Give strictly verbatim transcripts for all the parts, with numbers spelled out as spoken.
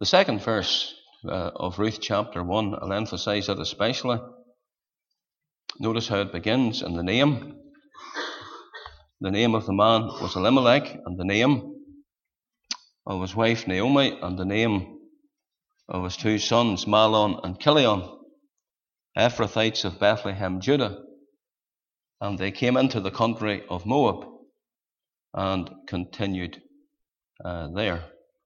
The second verse uh, of Ruth chapter one, I'll emphasize that especially. Notice how it begins in the name. The name of the man was Elimelech, and the name of his wife Naomi, and the name of his two sons Mahlon and Chilion, Ephrathites of Bethlehem, Judah. And they came into the country of Moab and continued uh, there.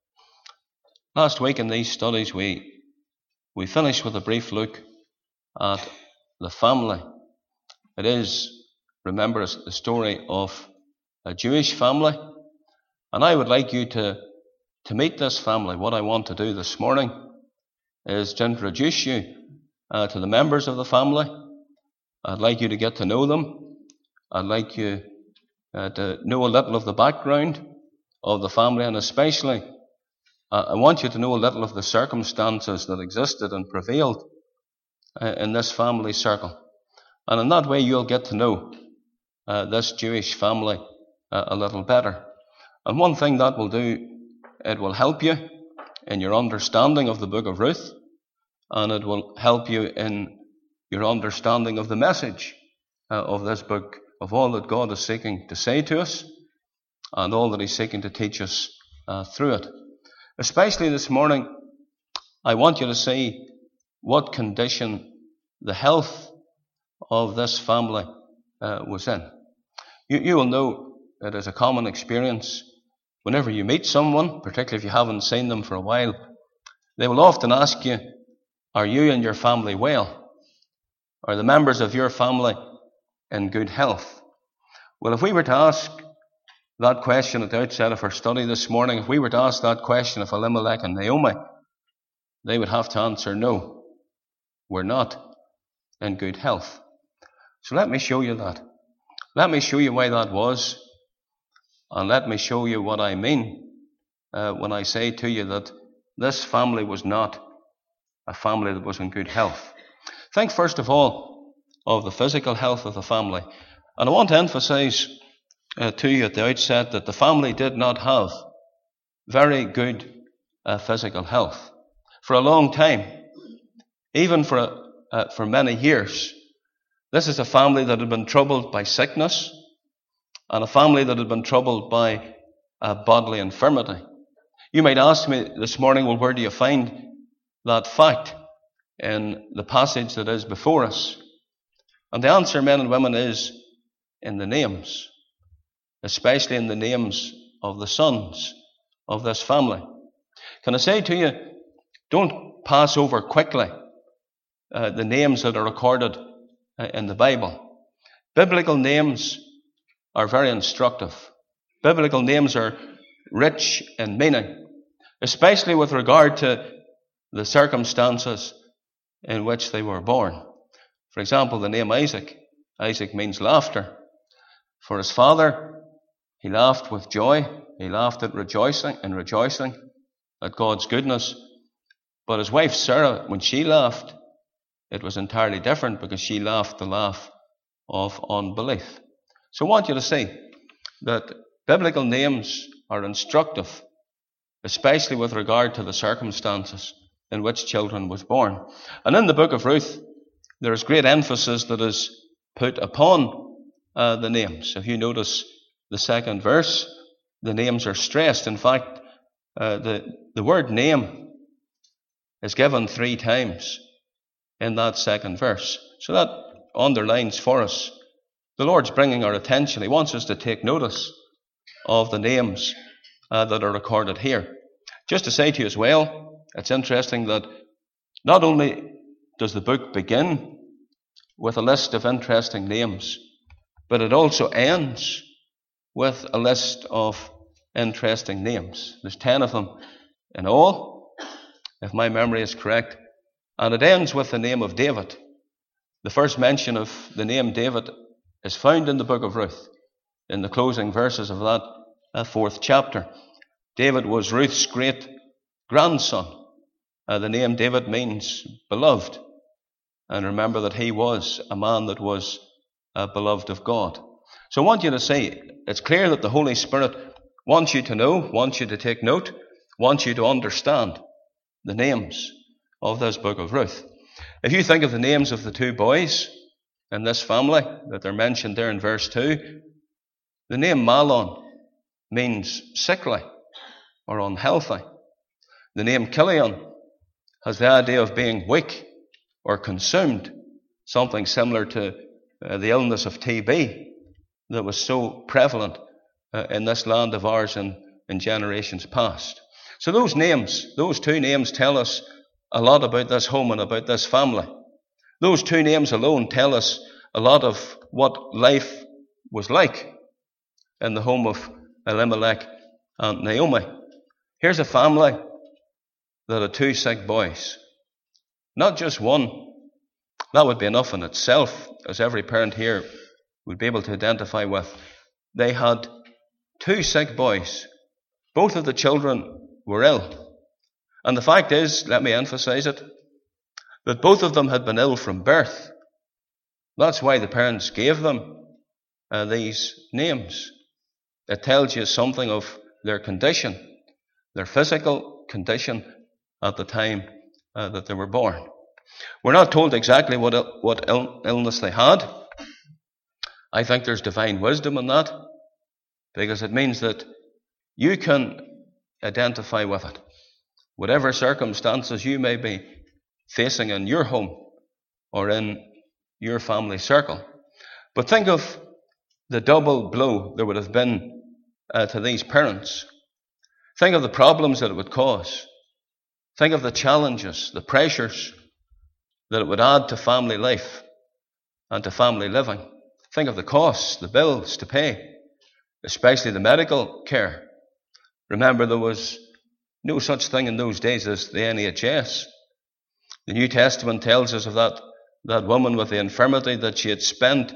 Last week in these studies we we finished with a brief look at the family. It is, remember, it's the story of a Jewish family, and I would like you to, to meet this family. What I want to do this morning is to introduce you uh, to the members of the family. I'd like you to get to know them. I'd like you uh, to know a little of the background of the family, and especially uh, I want you to know a little of the circumstances that existed and prevailed uh, in this family circle. And in that way you'll get to know uh, this Jewish family uh, a little better. And one thing that will do, it will help you in your understanding of the book of Ruth, and it will help you in your understanding of the message uh, of this book, of all that God is seeking to say to us, and all that He's seeking to teach us uh, through it. Especially this morning, I want you to see what condition the health of this family uh, was in. You, you will know it is a common experience whenever you meet someone, particularly if you haven't seen them for a while, they will often ask you, are you and your family well? Are the members of your family in good health? Well, if we were to ask that question at the outset of our study this morning, if we were to ask that question of Elimelech and Naomi, they would have to answer, no, we're not in good health. So let me show you that. Let me show you why that was, and let me show you what I mean uh, when I say to you that this family was not a family that was in good health. Think first of all of the physical health of the family. And I want to emphasize uh, to you at the outset that the family did not have very good uh, physical health. For a long time, even for, a, uh, for many years, this is a family that had been troubled by sickness, and a family that had been troubled by uh, bodily infirmity. You might ask me this morning, well, where do you find that fact in the passage that is before us? And the answer, men and women, is in the names, especially in the names of the sons of this family. Can I say to you, don't pass over quickly uh, the names that are recorded uh, in the Bible. Biblical names are very instructive. Biblical names are rich in meaning, especially with regard to the circumstances in which they were born. For example, the name Isaac. Isaac means laughter. For his father, he laughed with joy. He laughed at rejoicing and rejoicing at God's goodness. But his wife Sarah, when she laughed, it was entirely different, because she laughed the laugh of unbelief. So I want you to see that biblical names are instructive, especially with regard to the circumstances in which children was born. And in the book of Ruth, there is great emphasis that is put upon uh, the names. If you notice the second verse, the names are stressed. In fact, uh, the, the word name is given three times in that second verse. So that underlines for us the Lord's bringing our attention. He wants us to take notice of the names uh, that are recorded here. Just to say to you as well, it's interesting that not only does the book begin with a list of interesting names, but it also ends with a list of interesting names. There's ten of them in all, if my memory is correct, and it ends with the name of David. The first mention of the name David is found in the book of Ruth, in the closing verses of that uh, fourth chapter. David was Ruth's great grandson. Uh, the name David means beloved. And remember that he was a man that was uh, beloved of God. So I want you to see, it's clear that the Holy Spirit wants you to know, wants you to take note, wants you to understand the names of this book of Ruth. If you think of the names of the two boys in this family that they're mentioned there in verse two, the name Mahlon means sickly or unhealthy. The name Chilion has the idea of being weak or consumed, something similar to uh, the illness of T B that was so prevalent uh, in this land of ours in, in generations past. So those names, those two names tell us a lot about this home and about this family. Those two names alone tell us a lot of what life was like in the home of Elimelech and Naomi. Here's a family that had two sick boys. Not just one. That would be enough in itself, as every parent here would be able to identify with. They had two sick boys. Both of the children were ill. And the fact is, let me emphasize it, that both of them had been ill from birth. That's why the parents gave them uh, these names. It tells you something of their condition, their physical condition at the time uh, that they were born. We're not told exactly what il- what il- illness they had. I think there's divine wisdom in that, because it means that you can identify with it. Whatever circumstances you may be facing in your home or in your family circle. But think of the double blow there would have been uh, to these parents. Think of the problems that it would cause. Think of the challenges, the pressures that it would add to family life and to family living. Think of the costs, the bills to pay, especially the medical care. Remember, there was no such thing in those days as the N H S. The New Testament tells us of that, that woman with the infirmity, that she had spent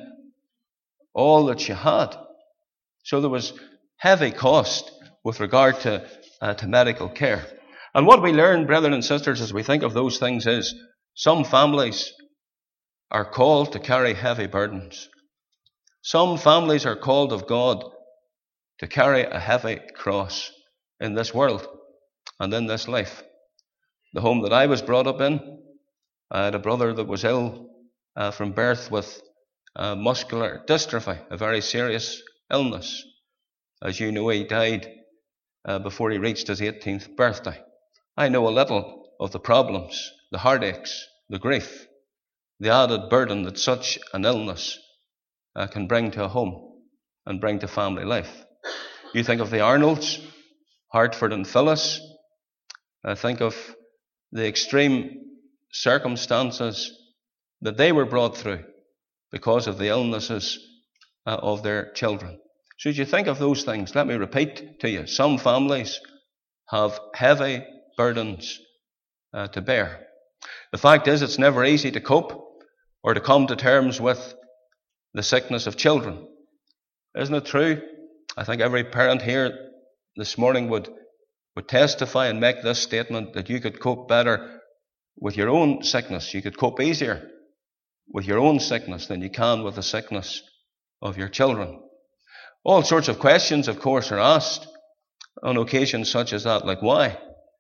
all that she had. So there was heavy cost with regard to, uh, to medical care. And what we learn, brethren and sisters, as we think of those things is some families are called to carry heavy burdens. Some families are called of God to carry a heavy cross in this world and in this life. The home that I was brought up in, I had a brother that was ill uh, from birth with uh, muscular dystrophy, a very serious illness. As you know, he died uh, before he reached his eighteenth birthday. I know a little of the problems, the heartaches, the grief, the added burden that such an illness uh, can bring to a home and bring to family life. You think of the Arnolds, Hartford and Phyllis. Uh, think of the extreme circumstances that they were brought through because of the illnesses uh, of their children. So as you think of those things, let me repeat to you, some families have heavy burdens uh, to bear. The fact is, it's never easy to cope or to come to terms with the sickness of children. Isn't it true? I think every parent here this morning would, would testify and make this statement, that you could cope better with your own sickness. You could cope easier with your own sickness than you can with the sickness of your children. All sorts of questions, of course, are asked on occasions such as that, like why?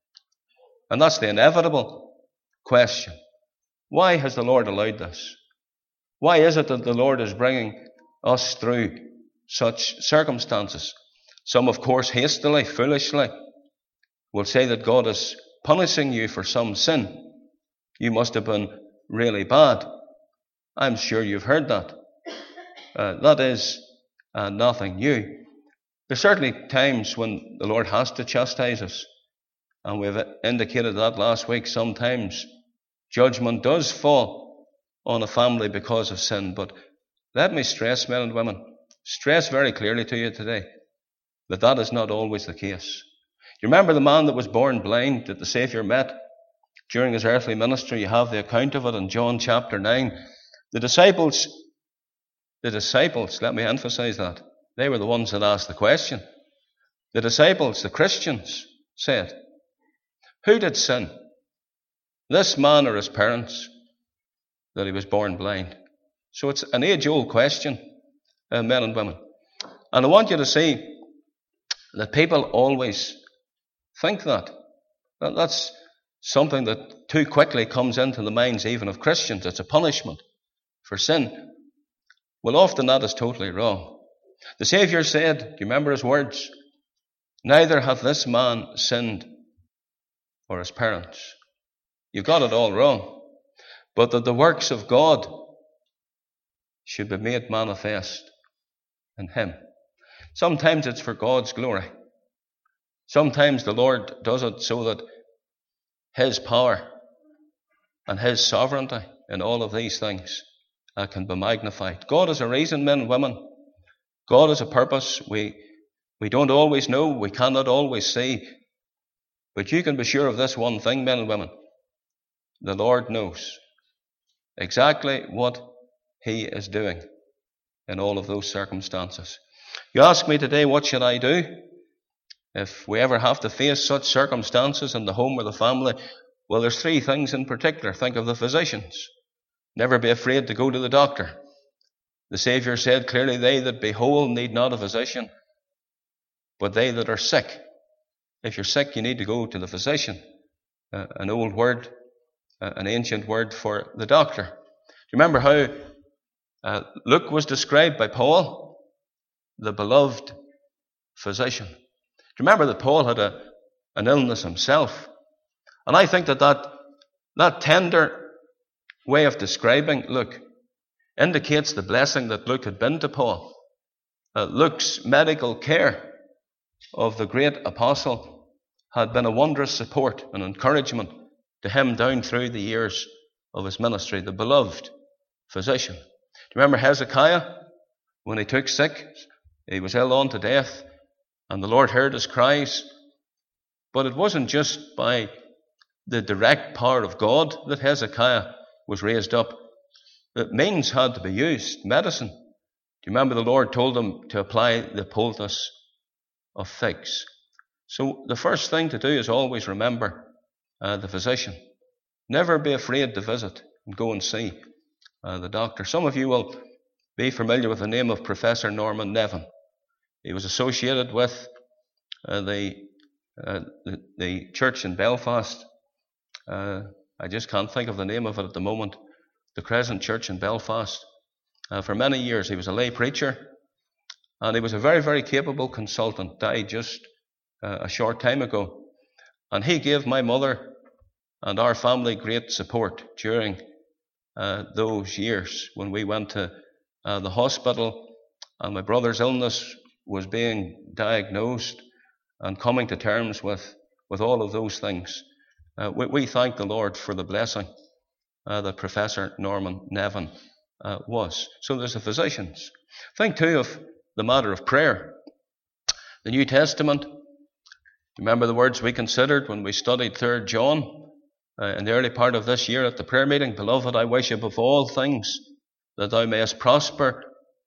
And that's the inevitable question. Why has the Lord allowed this? Why is it that the Lord is bringing us through such circumstances? Some, of course, hastily, foolishly, will say that God is punishing you for some sin. You must have been really bad. I'm sure you've heard that. Uh, that is uh, nothing new. There's certainly times when the Lord has to chastise us. And we've indicated that last week. Sometimes judgment does fall on a family because of sin. But let me stress, men and women, stress very clearly to you today that that is not always the case. You remember the man that was born blind that the Saviour met during his earthly ministry? You have the account of it in John chapter nine. The disciples, the disciples, let me emphasize that, they were the ones that asked the question. The disciples, the Christians, said, who did sin, this man or his parents, that he was born blind? So it's an age-old question, uh, men and women. And I want you to see that people always think that. That's something that too quickly comes into the minds even of Christians. It's a punishment for sin. Well, often that is totally wrong. The Saviour said, do you remember his words? Neither hath this man sinned or his parents. You've got it all wrong. But that the works of God should be made manifest in him. Sometimes it's for God's glory. Sometimes the Lord does it so that his power and his sovereignty in all of these things uh, can be magnified. God has a reason, men and women. God has a purpose. We, we don't always know. We cannot always see. But you can be sure of this one thing, men and women. The Lord knows exactly what he is doing in all of those circumstances. You ask me today, what should I do? If we ever have to face such circumstances in the home or the family, well, there's three things in particular. Think of the physicians. Never be afraid to go to the doctor. The Saviour said clearly, they that be whole need not a physician, but they that are sick. If you're sick, you need to go to the physician. Uh, an old word, uh, an ancient word for the doctor. Do you remember how uh, Luke was described by Paul? The beloved physician. Do you remember that Paul had a, an illness himself? And I think that that, that tender way of describing Luke indicates the blessing that Luke had been to Paul. Uh, Luke's medical care of the great apostle had been a wondrous support and encouragement to him down through the years of his ministry. The beloved physician. Do you remember Hezekiah? When he took sick, he was ill unto death, and the Lord heard his cries. But it wasn't just by the direct power of God that Hezekiah was raised up. The means had to be used. Medicine. Do you remember the Lord told him to apply the poultice of figs? So the first thing to do is always remember uh, the physician. Never be afraid to visit and go and see uh, the doctor. Some of you will be familiar with the name of Professor Norman Nevin. He was associated with uh, the, uh, the the church in Belfast. Uh, I just can't think of the name of it at the moment. The Crescent Church in Belfast. Uh, for many years he was a lay preacher, and he was a very, very capable consultant. Died just uh, a short time ago. And he gave my mother and our family great support during uh, those years when we went to uh, the hospital and my brother's illness was being diagnosed and coming to terms with, with all of those things. Uh, we, we thank the Lord for the blessing uh, that Professor Norman Nevin uh, was. So there's the physicians. Think too of the matter of prayer. The New Testament. Remember the words we considered when we studied Third John uh, in the early part of this year at the prayer meeting. Beloved, I wish above all things that thou mayest prosper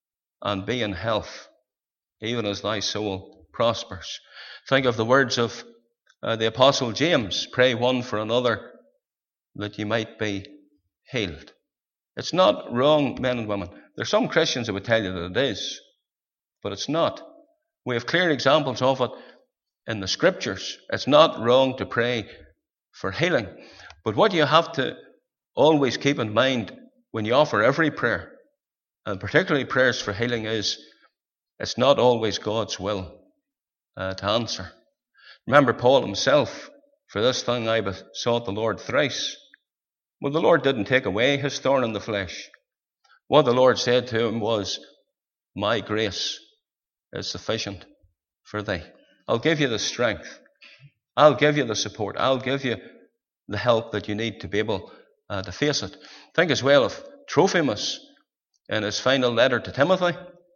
and be in health, even as thy soul prospers. Think of the words of uh, the Apostle James. Pray one for another that ye might be healed. It's not wrong, men and women. There's some Christians who would tell you that it is, but it's not. We have clear examples of it in the Scriptures. It's not wrong to pray for healing. But what you have to always keep in mind when you offer every prayer, and particularly prayers for healing, is it's not always God's will uh, to answer. Remember Paul himself, for this thing I besought the Lord thrice. Well, the Lord didn't take away his thorn in the flesh. What the Lord said to him was, my grace is sufficient for thee. I'll give you the strength. I'll give you the support. I'll give you the help that you need to be able uh, to face it. Think as well of Trophimus in his final letter to Timothy.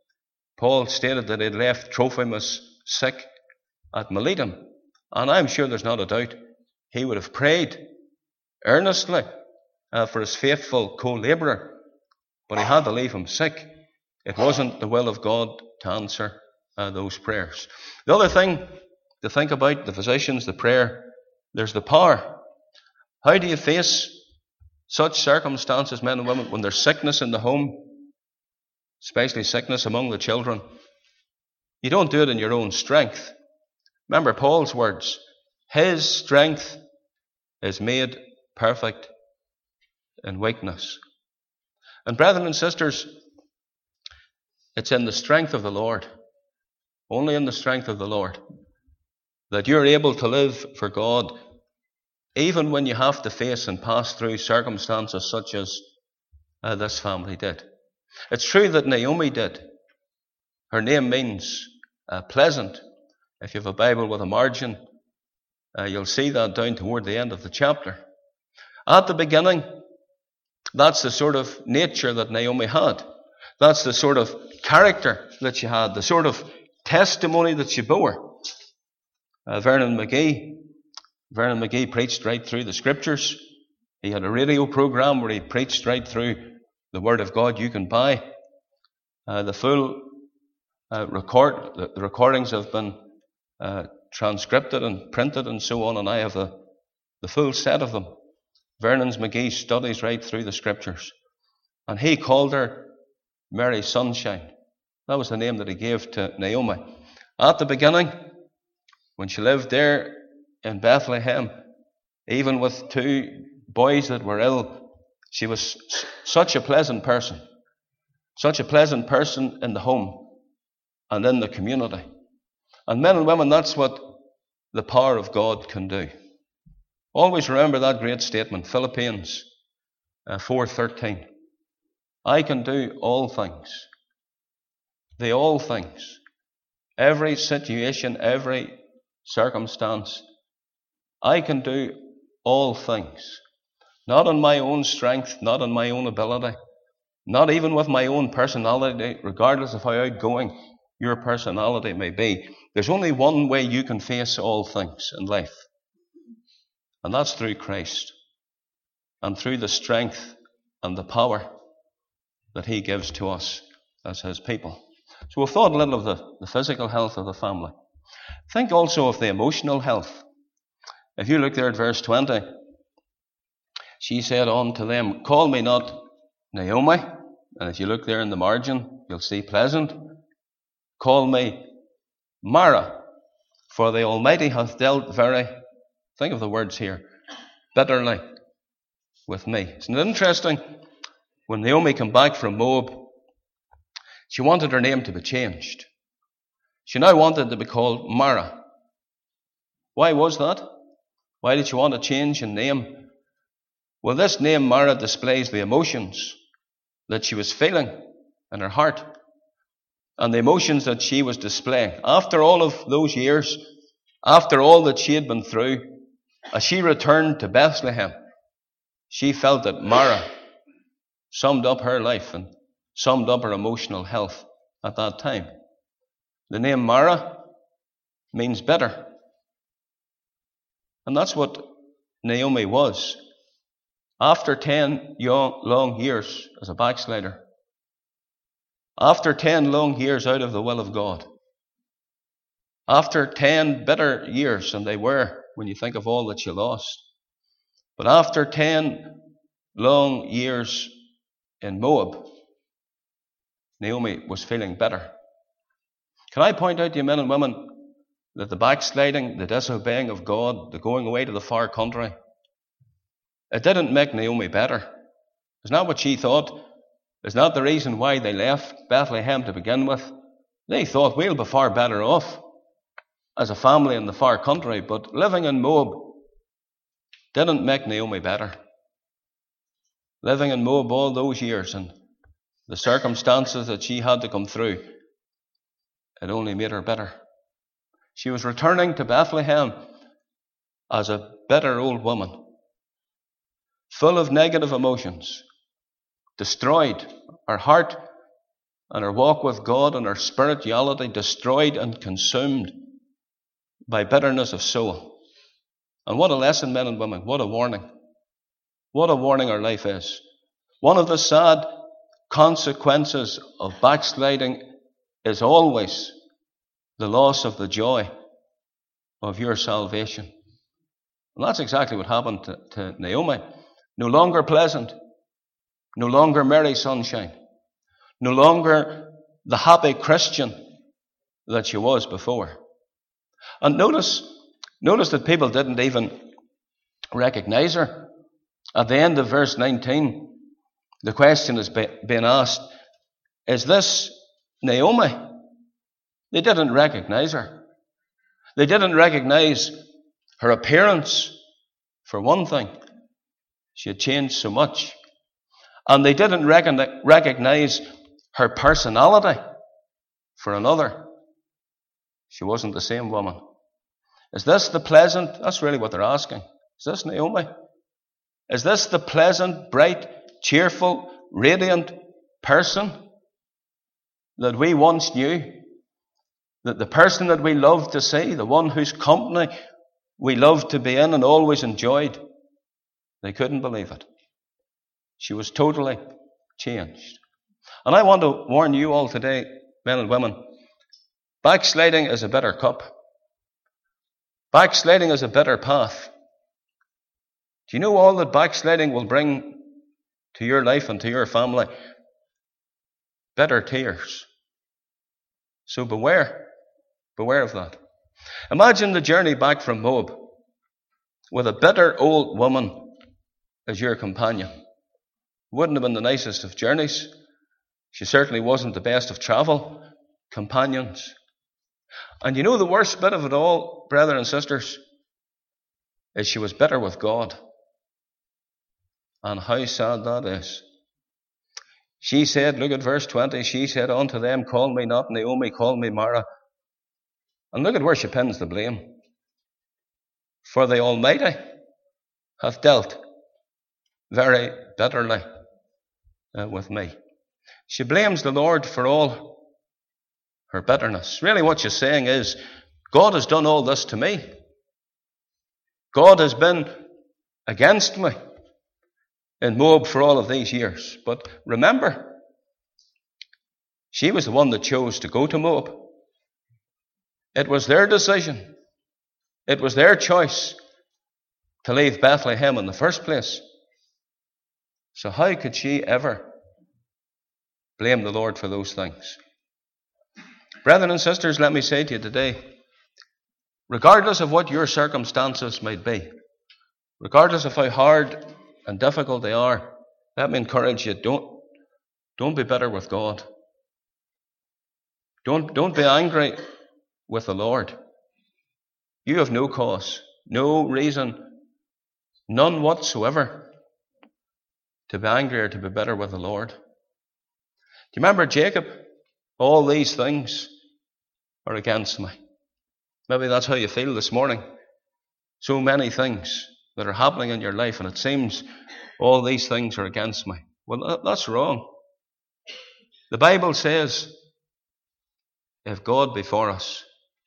Paul stated that he had left Trophimus sick at Miletum. And I'm sure there's not a doubt he would have prayed earnestly uh, for his faithful co-laborer. But he had to leave him sick. It wasn't the will of God to answer uh, those prayers. The other thing to think about, the physicians, the prayer, there's the power. How do you face such circumstances, men and women, when there's sickness in the home, especially sickness among the children? You don't do it in your own strength. Remember Paul's words, his strength is made perfect in weakness. And brethren and sisters, it's in the strength of the Lord, only in the strength of the Lord, that you're able to live for God, even when you have to face and pass through circumstances such as uh, this family did. It's true that Naomi did. Her name means uh, pleasant. If you have a Bible with a margin, uh, you'll see that down toward the end of the chapter. At the beginning, that's the sort of nature that Naomi had. That's the sort of character that she had, the sort of testimony that she bore. Uh, Vernon McGee, Vernon McGee preached right through the scriptures. He had a radio program where he preached right through the Word of God you can buy. Uh, the full uh, record, the, the recordings have been uh, transcribed and printed and so on, and I have the, the full set of them. Vernon McGee studies right through the scriptures. And he called her Mary Sunshine. That was the name that he gave to Naomi. At the beginning, when she lived there in Bethlehem, even with two boys that were ill, she was such a pleasant person. Such a pleasant person in the home and in the community. And men and women, that's what the power of God can do. Always remember that great statement, Philippians uh, four thirteen. I can do all things. The all things. Every situation, every circumstance. I can do all things. Not on my own strength, not on my own ability, not even with my own personality, regardless of how outgoing your personality may be. There's only one way you can face all things in life. And that's through Christ. And through the strength and the power that He gives to us as His people. So we've thought a little of the, the physical health of the family. Think also of the emotional health. If you look there at verse twenty, she said unto them, call me not Naomi. And if you look there in the margin, you'll see pleasant. Call me Mara, for the Almighty hath dealt very, think of the words here, bitterly with me. Isn't it interesting? When Naomi came back from Moab, she wanted her name to be changed. She now wanted to be called Mara. Why was that? Why did she want a change in name? Well, this name Mara displays the emotions that she was feeling in her heart and the emotions that she was displaying. After all of those years, after all that she had been through, as she returned to Bethlehem, she felt that Mara summed up her life and summed up her emotional health at that time. The name Mara means bitter. And that's what Naomi was. After ten young, long years as a backslider, after ten long years out of the will of God, after ten bitter years, and they were when you think of all that she lost, but after ten long years in Moab, Naomi was feeling better. Can I point out to you, men and women, that the backsliding, the disobeying of God, the going away to the far country, it didn't make Naomi better. It's not what she thought. It's not the reason why they left Bethlehem to begin with. They thought, we'll be far better off as a family in the far country, but living in Moab didn't make Naomi better. Living in Moab all those years and the circumstances that she had to come through, it only made her bitter. She was returning to Bethlehem as a bitter old woman, full of negative emotions, destroyed, her heart and her walk with God and her spirituality destroyed and consumed by bitterness of soul. And what a lesson, men and women, what a warning. What a warning our life is. One of the sad consequences of backsliding is always the loss of the joy of your salvation. And that's exactly what happened to, to Naomi. No longer pleasant, no longer Mary Sunshine, no longer the happy Christian that she was before. And notice, notice that people didn't even recognize her. At the end of verse nineteen, the question is being asked, is this Naomi? They didn't recognize her. They didn't recognize her appearance, for one thing. She had changed so much. And they didn't recognize her personality, for another. She wasn't the same woman. Is this the pleasant, that's really what they're asking. Is this Naomi? Is this the pleasant, bright, cheerful, radiant person that we once knew? That the person that we loved to see, the one whose company we loved to be in and always enjoyed? They couldn't believe it. She was totally changed. And I want to warn you all today, men and women, backsliding is a bitter cup. Backsliding is a bitter path. Do you know all that backsliding will bring to your life and to your family? Bitter tears. So beware. Beware of that. Imagine the journey back from Moab with a bitter old woman as your companion. Wouldn't have been the nicest of journeys. She certainly wasn't the best of travel companions. And you know the worst bit of it all, brethren and sisters, is she was bitter with God. And how sad that is. She said, look at verse twenty, she said unto them, call me not Naomi, call me Mara. And look at where she pins the blame. For the Almighty hath dealt very bitterly uh, with me. She blames the Lord for all her bitterness. Really what she's saying is, God has done all this to me. God has been against me in Moab for all of these years. But remember, she was the one that chose to go to Moab. It was their decision. It was their choice to leave Bethlehem in the first place. So how could she ever blame the Lord for those things? Brethren and sisters, let me say to you today, regardless of what your circumstances might be, regardless of how hard and difficult they are, let me encourage you, don't, don't be bitter with God. Don't, don't be angry with the Lord. You have no cause, no reason, none whatsoever to be angry or to be bitter with the Lord. Do you remember Jacob? All these things are against me. Maybe that's how you feel this morning. So many things that are happening in your life, and it seems all these things are against me. Well, that's wrong. The Bible says, if God be for us,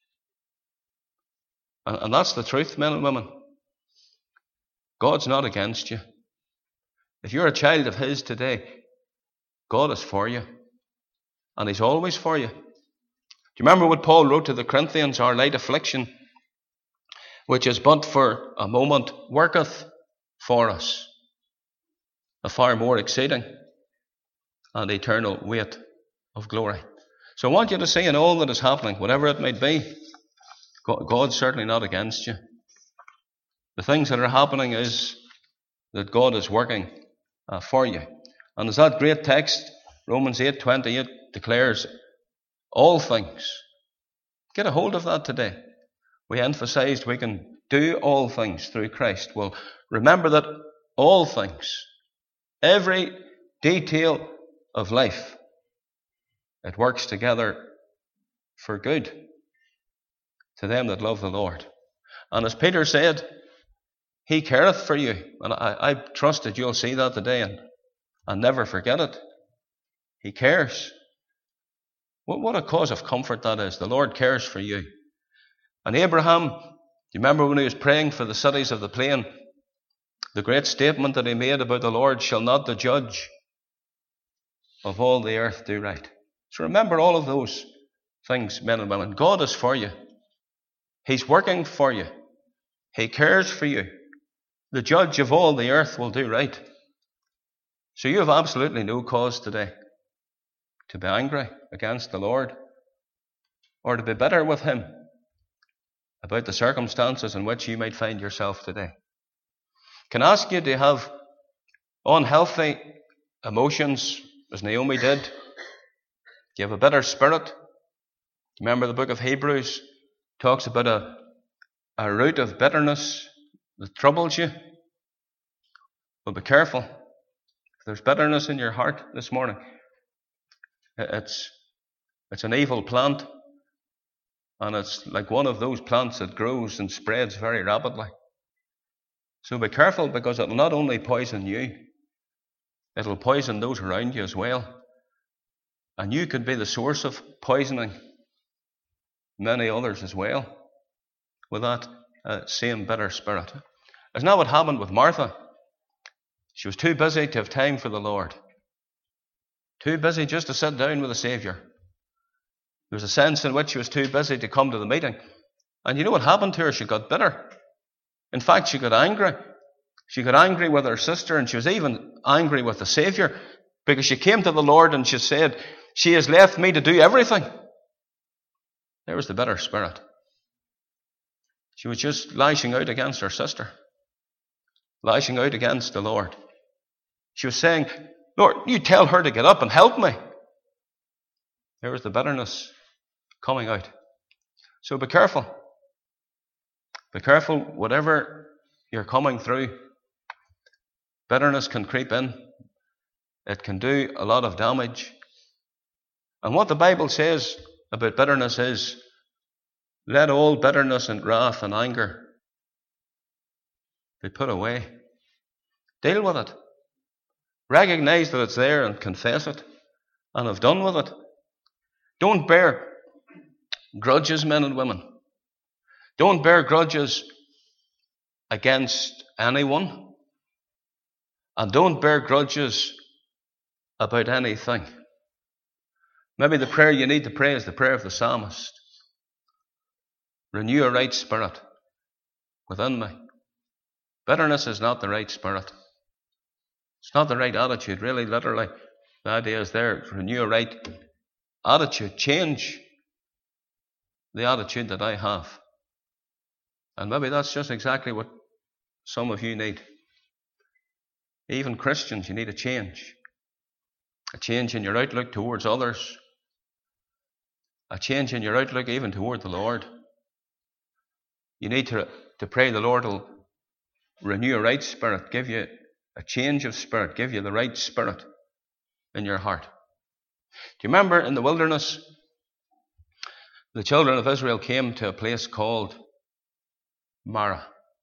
and, and that's the truth, men and women, God's not against you. If you're a child of His today, God is for you, and He's always for you. Do you remember what Paul wrote to the Corinthians? Our light affliction, which is but for a moment, worketh for us a far more exceeding and eternal weight of glory. So I want you to see in all that is happening, whatever it might be, God's certainly not against you. The things that are happening is that God is working uh, for you. And as that great text, Romans eight twenty-eight, declares, all things. Get a hold of that today. We emphasized we can do all things through Christ. Well, remember that all things, every detail of life, it works together for good to them that love the Lord. And as Peter said, He careth for you. And I, I trust that you'll see that today and, and never forget it. He cares. What, what a cause of comfort that is. The Lord cares for you. And Abraham, do you remember when he was praying for the cities of the plain? The great statement that he made about the Lord, shall not the judge of all the earth do right? So remember all of those things, men and women. God is for you. He's working for you. He cares for you. The judge of all the earth will do right. So you have absolutely no cause today to be angry against the Lord or to be bitter with Him about the circumstances in which you might find yourself today. can ask you to have unhealthy emotions, as Naomi did. Do you have a bitter spirit? Remember the book of Hebrews talks about a, a root of bitterness that troubles you. Well, be careful. If there's bitterness in your heart this morning, it's, it's an evil plant. And it's like one of those plants that grows and spreads very rapidly. So be careful, because it will not only poison you, it will poison those around you as well. And you could be the source of poisoning many others as well with that uh, same bitter spirit. Isn't that what happened with Martha? She was too busy to have time for the Lord. Too busy just to sit down with the Saviour. There was a sense in which she was too busy to come to the meeting. And you know what happened to her? She got bitter. In fact, she got angry. She got angry with her sister, and she was even angry with the Saviour, because she came to the Lord and she said, "She has left me to do everything." There was the bitter spirit. She was just lashing out against her sister, lashing out against the Lord. She was saying, "Lord, you tell her to get up and help me." There was the bitterness coming out. So be careful. Be careful, whatever you're coming through. Bitterness can creep in. It can do a lot of damage. And what the Bible says about bitterness is, let all bitterness and wrath and anger be put away. Deal with it. Recognize that it's there and confess it and have done with it. Don't bear grudges, men and women. Don't bear grudges against anyone. And don't bear grudges about anything. Maybe the prayer you need to pray is the prayer of the psalmist. Renew a right spirit within me. Bitterness is not the right spirit. It's not the right attitude, really, literally. The idea is there. Renew a right attitude. Change the attitude that I have. And maybe that's just exactly what some of you need. Even Christians, you need a change. A change in your outlook towards others. A change in your outlook even toward the Lord. You need to, to pray the Lord will renew a right spirit, give you a change of spirit, give you the right spirit in your heart. Do you remember in the wilderness, the children of Israel came to a place called Marah?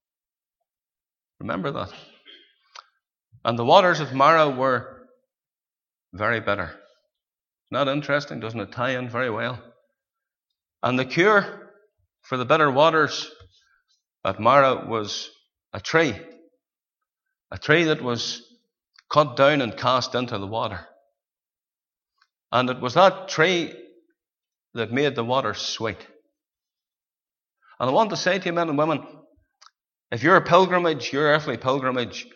Remember that? And the waters of Marah were very bitter. Not interesting? Doesn't it tie in very well? And the cure for the bitter waters at Marah was a tree. A tree that was cut down and cast into the water. And it was that tree that made the water sweet. And I want to say to you, men and women, if your pilgrimage, your earthly pilgrimage,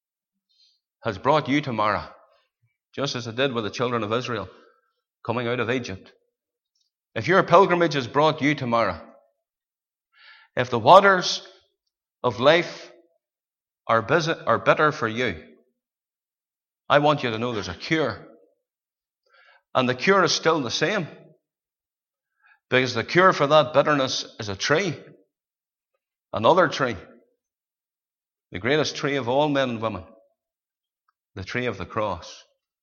has brought you to Marah, just as it did with the children of Israel coming out of Egypt. If your pilgrimage has brought you to Marah, if the waters of life are, busy, are bitter for you, I want you to know there's a cure. And the cure is still the same. Because the cure for that bitterness is a tree. Another tree. The greatest tree of all men and women. The tree of the cross.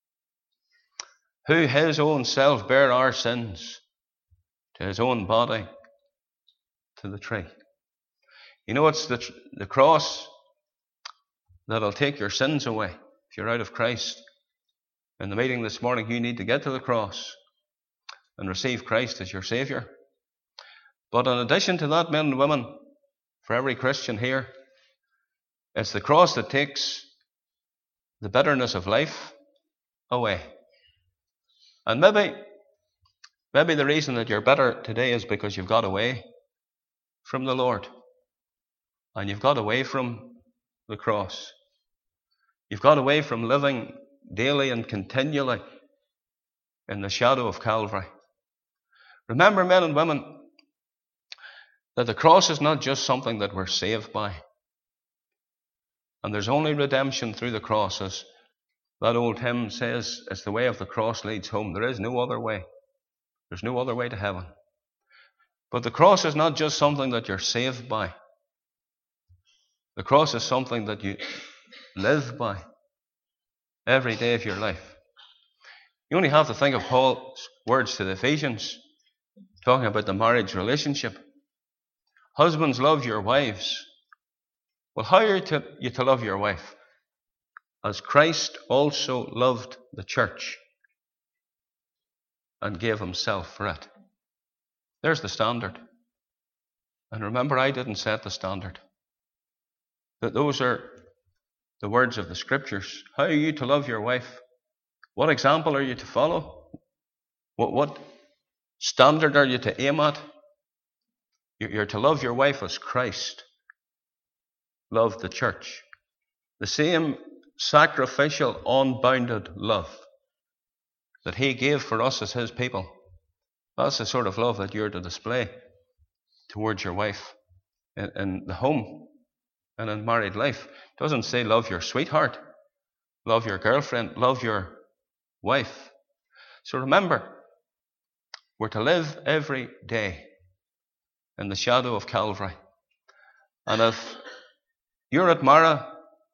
Who his own self bare our sins to his own body to the tree. You know, it's the, the cross that'll take your sins away. If you're out of Christ, in the meeting this morning, you need to get to the cross and receive Christ as your Saviour. But in addition to that, men and women, for every Christian here, it's the cross that takes the bitterness of life away. And maybe, maybe the reason that you're bitter today is because you've got away from the Lord. And you've got away from the cross. You've got away from living daily and continually in the shadow of Calvary. Remember, men and women, that the cross is not just something that we're saved by. And there's only redemption through the cross. As that old hymn says, it's the way of the cross leads home. There is no other way. There's no other way to heaven. But the cross is not just something that you're saved by. The cross is something that you live by every day of your life. You only have to think of Paul's words to the Ephesians, talking about the marriage relationship. Husbands, love your wives. Well, how are you to, you to love your wife? As Christ also loved the church and gave himself for it. There's the standard. And remember, I didn't set the standard. That those are the words of the Scriptures. How are you to love your wife? What example are you to follow? What, what standard are you to aim at? You're to love your wife as Christ loved the church. The same sacrificial, unbounded love that he gave for us as his people. That's the sort of love that you're to display towards your wife in, in the home and in married life. It doesn't say love your sweetheart, love your girlfriend, love your wife. So remember, we're to live every day in the shadow of Calvary. And if you're at Mara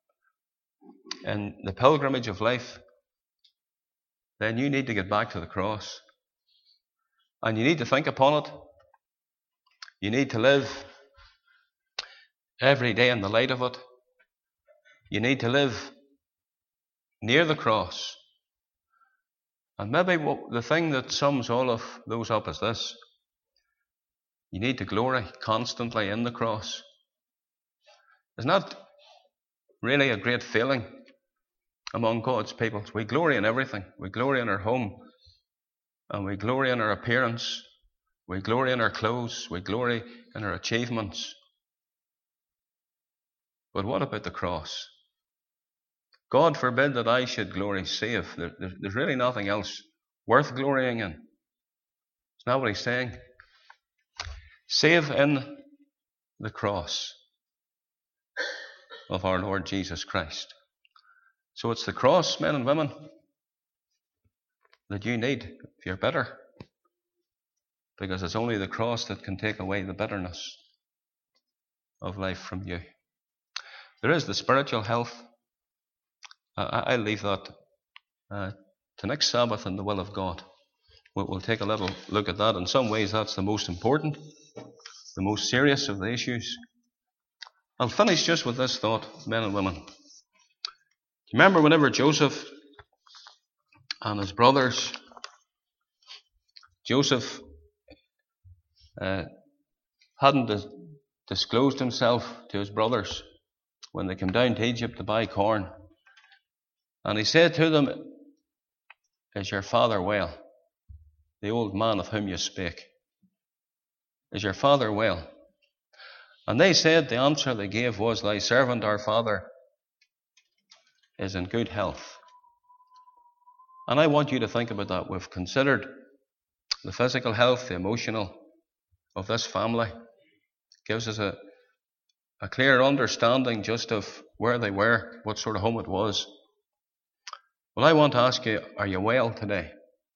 in the pilgrimage of life, then you need to get back to the cross. And you need to think upon it. You need to live every day in the light of it. You need to live near the cross. And maybe what, the thing that sums all of those up is this. You need to glory constantly in the cross. Isn't that really a great feeling among God's people? We glory in everything. We glory in our home. And we glory in our appearance. We glory in our clothes. We glory in our achievements. But what about the cross? God forbid that I should glory save. There, there, there's really nothing else worth glorying in. It's not what he's saying. Save in the cross of our Lord Jesus Christ. So it's the cross, men and women, that you need if you're bitter. Because it's only the cross that can take away the bitterness of life from you. There is the spiritual health. Uh, I'll leave that uh, to next Sabbath in the will of God. We'll, we'll take a little look at that. In some ways, that's the most important, the most serious of the issues. I'll finish just with this thought, men and women. Do you remember whenever Joseph and his brothers, Joseph uh, hadn't dis- disclosed himself to his brothers when they came down to Egypt to buy corn. And he said to them, "Is your father well? The old man of whom you spake. Is your father well?" And they said, the answer they gave was, "Thy servant, our father, is in good health." And I want you to think about that. We've considered the physical health, the emotional of this family. It gives us a, a clear understanding just of where they were, what sort of home it was. Well, I want to ask you, are you well today?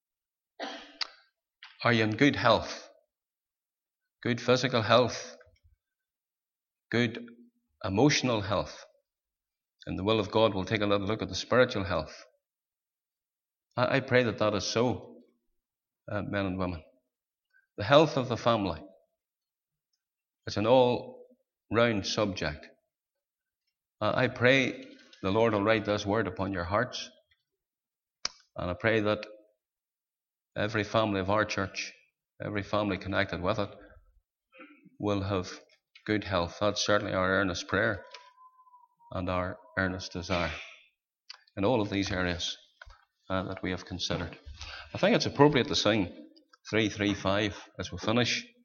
Are you in good health? Good physical health? Good emotional health? In the will of God, we'll take a little look at the spiritual health. I, I pray that that is so, uh, men and women. The health of the family. It's an all-round subject. Uh, I pray the Lord will write this word upon your hearts. And I pray that every family of our church, every family connected with it, will have good health. That's certainly our earnest prayer and our earnest desire in all of these areas uh, that we have considered. I think it's appropriate to sing three three five as we finish.